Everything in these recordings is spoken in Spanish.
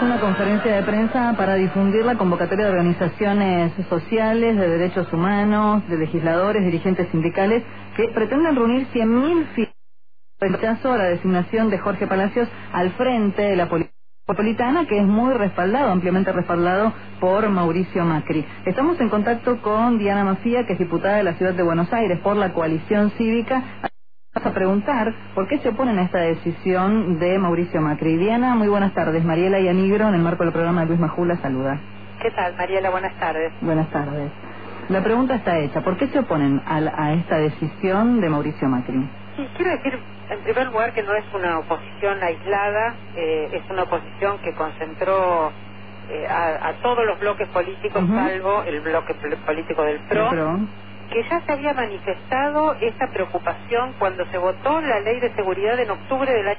una conferencia de prensa para difundir la convocatoria de organizaciones sociales, de derechos humanos, de legisladores, dirigentes sindicales, que pretenden reunir 100.000 firmas de rechazo a la designación de Jorge Palacios al frente de la Policía Metropolitana, que es muy respaldado, ampliamente respaldado por Mauricio Macri. Estamos en contacto con Diana Mafía, que es diputada de la Ciudad de Buenos Aires por la Coalición Cívica. Vamos a preguntar por qué se oponen a esta decisión de Mauricio Macri. Diana, muy buenas tardes. Mariela y Anigro, en el marco del programa de Luis Majula, saluda. ¿Qué tal, Mariela? Buenas tardes. Buenas tardes. La pregunta está hecha. ¿Por qué se oponen a esta decisión de Mauricio Macri? Sí, quiero decir, en primer lugar, que no es una oposición aislada, es una oposición que concentró a todos los bloques políticos, salvo el bloque político del PRO, que ya se había manifestado esa preocupación cuando se votó la Ley de Seguridad en octubre del año.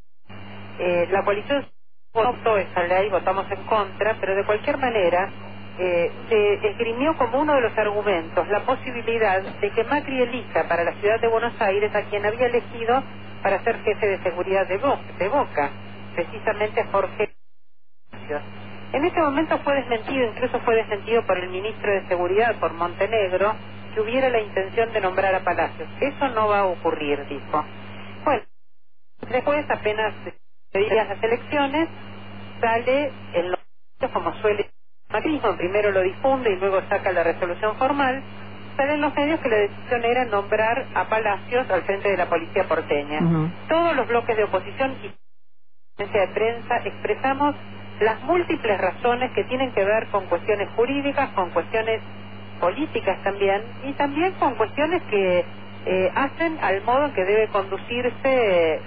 La coalición votó esa ley, votamos en contra, pero de cualquier manera se esgrimió como uno de los argumentos la posibilidad de que Macri elija para la ciudad de Buenos Aires a quien había elegido para ser jefe de seguridad de Boca, precisamente a Jorge Palacios. En ese momento fue desmentido, incluso fue desmentido por el ministro de Seguridad, por Montenegro, que hubiera la intención de nombrar a Palacios. Eso no va a ocurrir, dijo. Bueno, después, apenas se digan las elecciones, sale el nombramiento, como suele macrismo, primero lo difunde y luego saca la resolución formal. Sale en los medios que la decisión era nombrar a Palacios al frente de la policía porteña. Todos los bloques de oposición y de prensa expresamos las múltiples razones que tienen que ver con cuestiones jurídicas, con cuestiones políticas también, y también con cuestiones que hacen al modo en que debe conducirse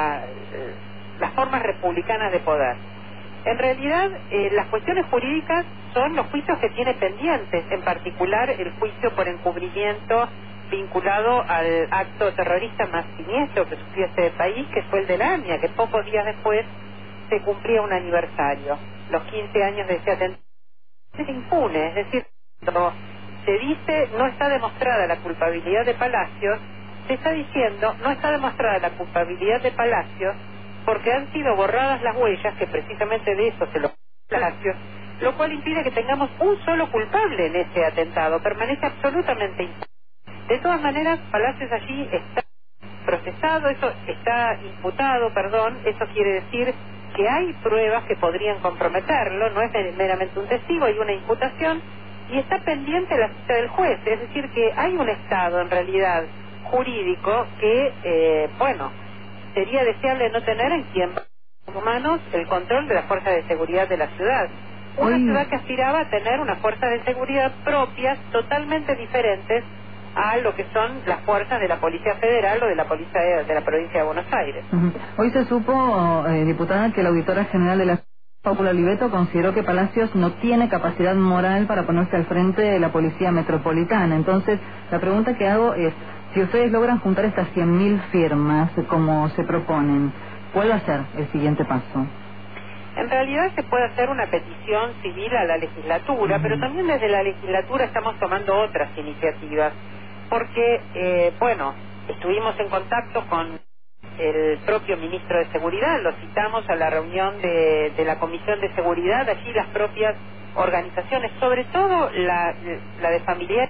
las formas republicanas de poder. En realidad, las cuestiones jurídicas son los juicios que tiene pendientes, en particular el juicio por encubrimiento vinculado al acto terrorista más siniestro que sufrió este país, que fue el de la AMIA, que pocos días después se cumplía un aniversario, los 15 años de ese atentado. Es impune, es decir, cuando se dice no está demostrada la culpabilidad de Palacios, se está diciendo no está demostrada la culpabilidad de Palacios porque han sido borradas las huellas, que precisamente de eso se lo Palacios, lo cual impide que tengamos un solo culpable en ese atentado, permanece absolutamente impune. De todas maneras, Palacios allí está procesado, eso está imputado, eso quiere decir que hay pruebas que podrían comprometerlo, no es meramente un testigo, hay una imputación y está pendiente la cita del juez, es decir que hay un estado en realidad jurídico que, sería deseable no tener en quien humanos el control de las fuerzas de seguridad de la ciudad. Una ciudad que aspiraba a tener unas fuerzas de seguridad propias, totalmente diferentes a lo que son las fuerzas de la Policía Federal o de la Policía de la Provincia de Buenos Aires. Hoy se supo, diputada, que la auditora general de la Paula Oliveto consideró que Palacios no tiene capacidad moral para ponerse al frente de la Policía Metropolitana. Entonces, la pregunta que hago es, si ustedes logran juntar estas 100.000 firmas como se proponen, ¿cuál va a ser el siguiente paso? En realidad se puede hacer una petición civil a la legislatura, pero también desde la legislatura estamos tomando otras iniciativas, porque, estuvimos en contacto con el propio ministro de Seguridad, lo citamos a la reunión de la Comisión de Seguridad, allí las propias organizaciones, sobre todo la de familiares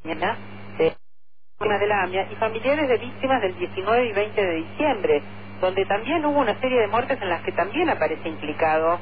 de la AMIA y familiares de víctimas del 19 y 20 de diciembre, donde también hubo una serie de muertes en las que también aparece implicado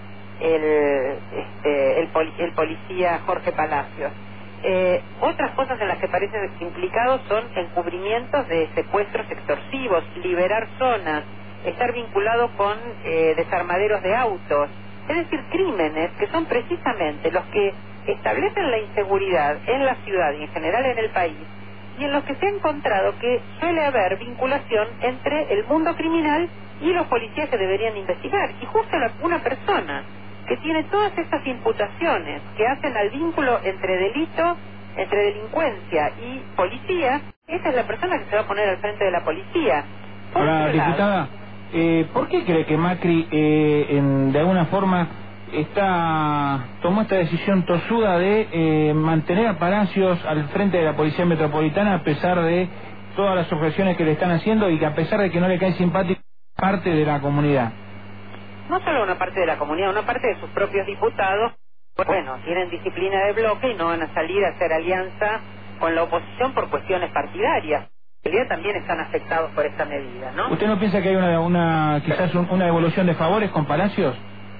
el policía Jorge Palacios. Otras cosas en las que parece implicado son encubrimientos de secuestros extorsivos, liberar zonas, estar vinculado con desarmaderos de autos, es decir, crímenes que son precisamente los que establecen la inseguridad en la ciudad y en general en el país, y en los que se ha encontrado que suele haber vinculación entre el mundo criminal y los policías que deberían investigar. Y justo una persona que tiene todas estas imputaciones que hacen al vínculo entre delito, entre delincuencia y policía, esa es la persona que se va a poner al frente de la policía. Ahora, diputada, ¿por qué cree que Macri de alguna forma tomó esta decisión tosuda de mantener a Palacios al frente de la Policía Metropolitana a pesar de todas las objeciones que le están haciendo y que a pesar de que no le cae simpático parte de la comunidad? no solo una parte de la comunidad, una parte de sus propios diputados, bueno, tienen disciplina de bloque y no van a salir a hacer alianza con la oposición por cuestiones partidarias. En realidad también están afectados por esta medida, ¿no? ¿Usted no piensa que hay quizás una devolución de favores con Palacios?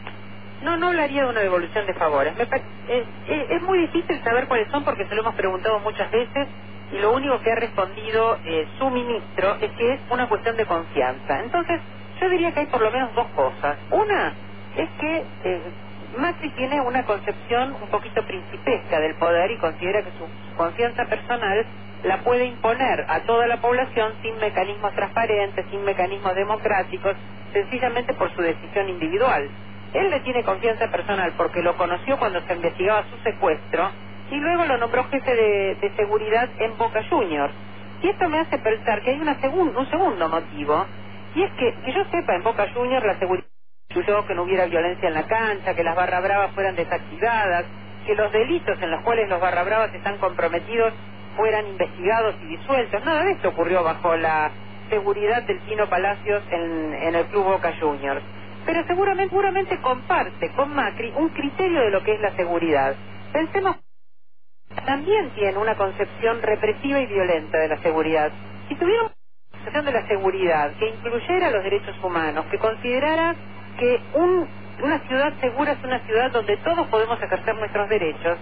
No hablaría de una devolución de favores. Es muy difícil saber cuáles son porque se lo hemos preguntado muchas veces y lo único que ha respondido su ministro es que es una cuestión de confianza. Entonces, yo diría que hay por lo menos dos cosas. Una es que Macri tiene una concepción un poquito principesca del poder y considera que su confianza personal la puede imponer a toda la población sin mecanismos transparentes, sin mecanismos democráticos, sencillamente por su decisión individual. Él le tiene confianza personal porque lo conoció cuando se investigaba su secuestro y luego lo nombró jefe de seguridad en Boca Juniors. Y esto me hace pensar que hay un segundo motivo, y es que yo sepa, en Boca Juniors la seguridad incluyó que no hubiera violencia en la cancha, que las barra bravas fueran desactivadas, que los delitos en los cuales los barra bravas están comprometidos fueran investigados y disueltos. Nada de esto ocurrió bajo la seguridad del Tino Palacios en el club Boca Juniors. Pero seguramente comparte con Macri un criterio de lo que es la seguridad. Pensemos, también tiene una concepción represiva y violenta de la seguridad. Si tuviera una concepción de la seguridad que incluyera los derechos humanos, que considerara que una ciudad segura es una ciudad donde todos podemos ejercer nuestros derechos,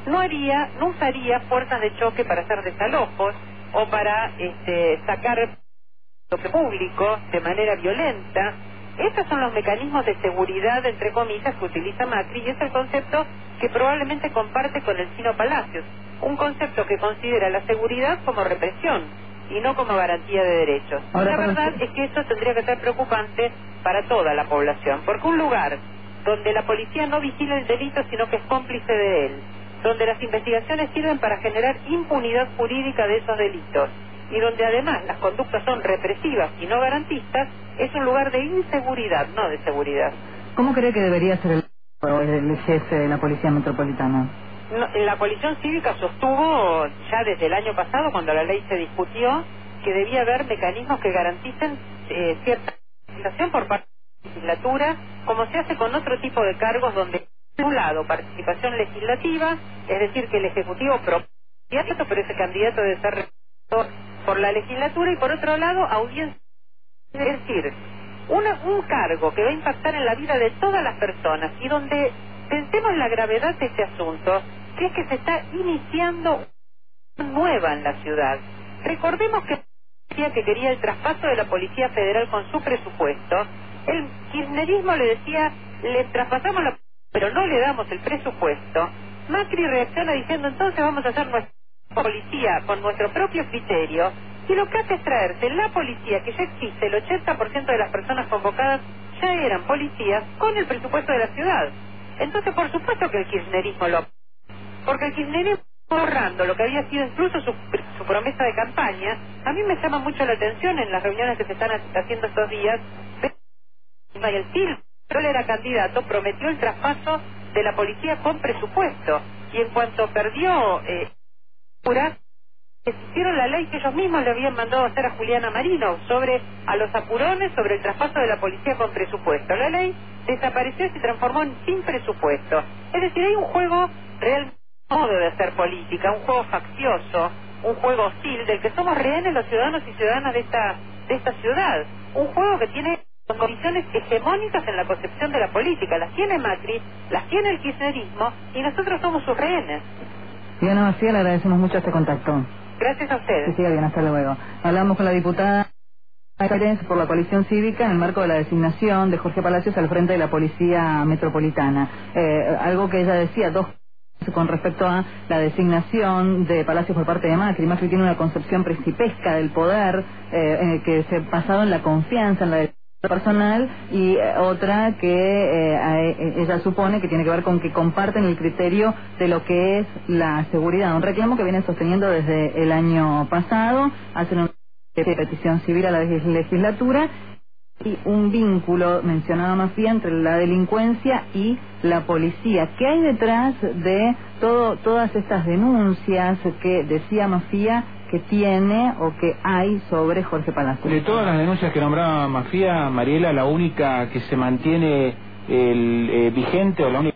no usaría fuerzas de choque para hacer desalojos o para sacar lo público de manera violenta. Estos son los mecanismos de seguridad, entre comillas, que utiliza Macri, y es el concepto que probablemente comparte con el Tino Palacios, un concepto que considera la seguridad como represión y no como garantía de derechos. La verdad es que esto tendría que ser preocupante para toda la población, porque un lugar donde la policía no vigila el delito sino que es cómplice de él, donde las investigaciones sirven para generar impunidad jurídica de esos delitos y donde además las conductas son represivas y no garantistas, es un lugar de inseguridad, no de seguridad. ¿Cómo cree que debería ser el jefe de la Policía Metropolitana? La coalición cívica sostuvo ya desde el año pasado, cuando la ley se discutió, que debía haber mecanismos que garanticen cierta participación por parte de la legislatura, como se hace con otro tipo de cargos donde, por un lado, participación legislativa, es decir, que el Ejecutivo propone candidato, pero ese candidato debe ser representado por la legislatura, y por otro lado, audiencia. Es decir, un cargo que va a impactar en la vida de todas las personas y donde pensemos la gravedad de este asunto, que es que se está iniciando una nueva en la ciudad. Recordemos que que quería el traspaso de la Policía Federal con su presupuesto, el kirchnerismo le decía, le traspasamos la, pero no le damos el presupuesto. Macri reacciona diciendo, entonces vamos a hacer nuestra policía con nuestro propio criterio, y lo que hace es traerse la policía que ya existe. El 80% de las personas convocadas ya eran policías con el presupuesto de la ciudad. Entonces, por supuesto que el kirchnerismo porque el kirchnerismo ahorrando lo que había sido incluso su promesa de campaña. A mí me llama mucho la atención en las reuniones que se están haciendo estos días. Y el Silva, él era candidato, prometió el traspaso de la policía con presupuesto, y en cuanto perdió hicieron la ley que ellos mismos le habían mandado a hacer a Juliana Marino a los apurones sobre el traspaso de la policía con presupuesto. La ley desapareció y se transformó en sin presupuesto. Es decir, hay un juego realmente modo de hacer política, un juego faccioso, un juego hostil del que somos rehenes los ciudadanos y ciudadanas de esta ciudad. Un juego que tiene condiciones hegemónicas en la concepción de la política. Las tiene Macri, las tiene el kirchnerismo, y nosotros somos sus rehenes. Diana Macía, le agradecemos mucho este contacto. Gracias a ustedes. Que siga bien, hasta luego. Hablamos con la diputada por la coalición cívica en el marco de la designación de Jorge Palacios al frente de la Policía Metropolitana. Algo que ella decía, con respecto a la designación de Palacios por parte de Macri. Macri tiene una concepción principesca del poder que se basado en la confianza, en la personal, y otra que ella supone que tiene que ver con que comparten el criterio de lo que es la seguridad, un reclamo que vienen sosteniendo desde el año pasado, hacen una petición civil a la legislatura, y un vínculo, mencionaba Macía, entre la delincuencia y la policía. ¿Qué hay detrás de todas estas denuncias que decía Macía que tiene o que hay sobre Jorge Palacio. De todas las denuncias que nombraba Mafía, Mariela, la única que se mantiene vigente o la única